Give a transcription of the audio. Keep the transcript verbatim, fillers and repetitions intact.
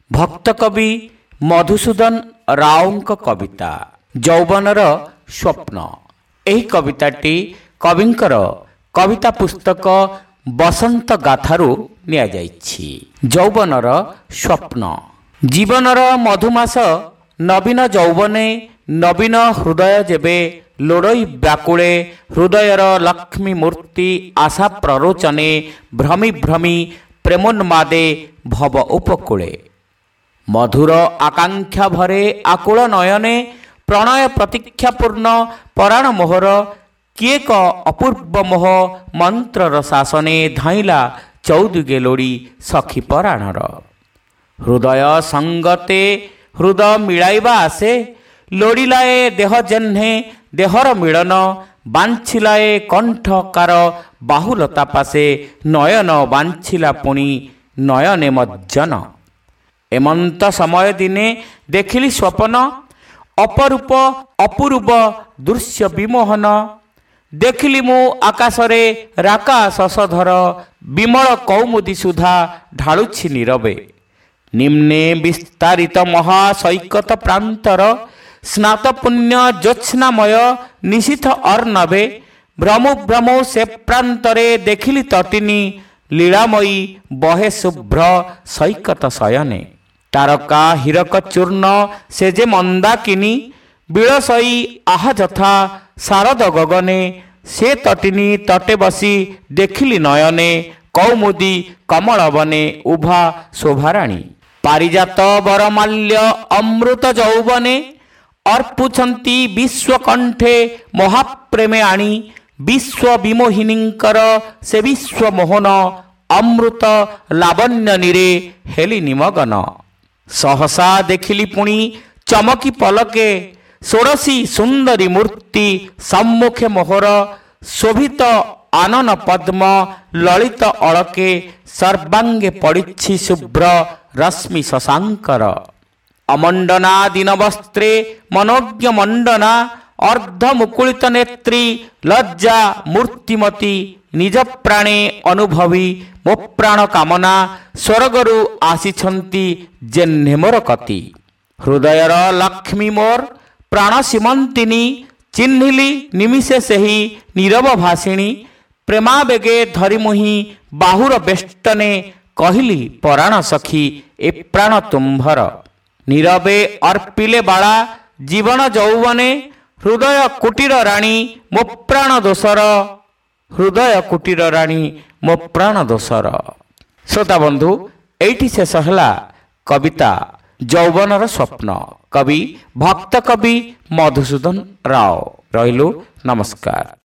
ଭକ୍ତ କବି ମଧୁସୂଦନ ରାଓଙ୍କ କବିତା ଯୌବନର ସ୍ୱପ୍ନ। ଏହି କବିତାଟି କବିଙ୍କର କବିତା ପୁସ୍ତକ ବସନ୍ତ ଗାଥାରୁ ନିଆଯାଇଛି। ଯୌବନର ସ୍ୱପ୍ନ। ଜୀବନର ମଧୁମାସ ନବୀନ ଯୌବନେ ନବୀନ ହୃଦୟ ଯେବେ ଲୋଡ଼ଇ ବ୍ୟାକୁଳେ ହୃଦୟର ଲକ୍ଷ୍ମୀ ମୂର୍ତ୍ତି ଆଶା ପ୍ରରୋଚନେ ଭ୍ରମି ଭ୍ରମି ପ୍ରେମୋନ୍ମାଦେ ଭବ ଉପକୂଳେ ମଧୁର ଆକାଂକ୍ଷା ଭରେ ଆକୁଳ ନୟନେ ପ୍ରଣୟ ପ୍ରତୀକ୍ଷାପୂର୍ଣ୍ଣ ପରାଣ ମୋହର କିଏ କ ଅପୂର୍ବ ମୋହ ମନ୍ତ୍ରର ଶାସନେ ଧାଇଁଲା ଚୌଦୁଗେ ଲୋଡ଼ି ସଖୀ ପରାଣର ହୃଦୟ ସଙ୍ଗତେ ହୃଦ ମିଳାଇବା ଆସେ ଲୋଡ଼ିଲାଏ ଦେହ ଜହ୍ନେ ଦେହର ମିଳନ ବାଞ୍ଛିଲାଏ କଣ୍ଠକାର ବାହୁଲତା ପାଶେ ନୟନ ବାଞ୍ଛିଲା ପୁଣି ନୟନେ ମଜ୍ଜନ ଏମନ୍ତ ସମୟ ଦିନେ ଦେଖିଲି ସ୍ୱପନ ଅପରୂପ ଅପୂର୍ବ ଦୃଶ୍ୟ ବିମୋହନ ଦେଖିଲି ମୁଁ ଆକାଶରେ ରାକା ଶଶଧର ବିମଳ କୌମୁଦୀ ସୁଧା ଢାଳୁଛି ନୀରବେ ନିମ୍ନେ ବିସ୍ତାରିତ ମହାସୈକତ ପ୍ରାନ୍ତର ସ୍ନାତ ପୁଣ୍ୟ ଜ୍ୟୋତ୍ସ୍ନାମୟ ନିଶିଥ ଅର୍ଣ୍ଣବେ ଭ୍ରମୁ ଭ୍ରମୁ ସେ ପ୍ରାନ୍ତରେ ଦେଖିଲି ତଟିନୀ ଲୀଳାମୟୀ ବହେ ଶୁଭ୍ର ସୈକତ ଶୟନେ ତାରକା ହୀରକ ଚୂର୍ଣ୍ଣ ସେ ଯେ ମନ୍ଦାକିନୀ ବିଳସଇ ଆହା ଯଥା ଶାରଦ ଗଗନେ ସେ ତଟିନୀ ତଟେ ବସି ଦେଖିଲି ନୟନେ କୌମୁଦୀ କମଳବନେ ଉଭା ଶୋଭାରାଣୀ ପାରିଜାତ ବରମାଲ୍ୟ ଅମୃତ ଯୌବନେ ଅର୍ପୁଛନ୍ତି ବିଶ୍ୱକଣ୍ଠେ ମହାପ୍ରେମେ ଆଣି ବିଶ୍ୱ ବିମୋହିନୀଙ୍କର ସେ ବିଶ୍ୱ ମୋହନ ଅମୃତ ଲାବଣ୍ୟ ନିରେ ହେଲି ନିମଗନ ସହସା ଦେଖିଲି ପୁଣି ଚମକି ପଲକେ ଷୋଡ଼ଶୀ ସୁନ୍ଦରୀ ମୂର୍ତ୍ତି ସମ୍ମୁଖେ ମୋହର ଶୋଭିତ ଆନନ ପଦ୍ମ ଲଳିତ ଅଳକେ ସର୍ବାଙ୍ଗେ ପଡ଼ିଛି ଶୁଭ୍ର ରଶ୍ମି ଶଶାଙ୍କର ଅମଣ୍ଡନା ଦୀନ ବସ୍ତ୍ରେ ମନୋଜ୍ଞ ମଣ୍ଡନା ଅର୍ଦ୍ଧ ମୁକୁଳିତ ନେତ୍ରୀ ଲଜ୍ଜା ମୂର୍ତ୍ତିମତୀ ନିଜ ପ୍ରାଣେ ଅନୁଭବୀ ମୋ ପ୍ରାଣ କାମନା ସ୍ୱର୍ଗରୁ ଆସିଛନ୍ତି ଜେହ୍ନେ ମୋର କତି ହୃଦୟର ଲକ୍ଷ୍ମୀ ମୋର ପ୍ରାଣ ସୀମନ୍ତିନୀ ଚିହ୍ନିଲି ନିମିଷେ ସେହି ନୀରବ ଭାସିଣୀ ପ୍ରେମାବେଗେ ଧରି ମୁହିଁ ବାହୁର ବେଷ୍ଟନେ କହିଲି ପରାଣ ସଖୀ ଏ ପ୍ରାଣ ତୁମ୍ଭର ନୀରବେ ଅର୍ପିଲେ ବାଳା ଜୀବନ ଯୌବନେ ହୃଦୟ କୁଟୀର ରାଣୀ ମୋ ପ୍ରାଣ ଦୋଷର ହୃଦୟ କୁଟୀର ରାଣୀ ମୋ ପ୍ରାଣ ଦୋଷର। ଶ୍ରୋତା ବନ୍ଧୁ, ଏଇଠି ଶେଷ ହେଲା କବିତା ଯୌବନର ସ୍ୱପ୍ନ। କବି ଭକ୍ତ କବି ମଧୁସୂଦନ ରାଓ। ରହିଲୁ, ନମସ୍କାର।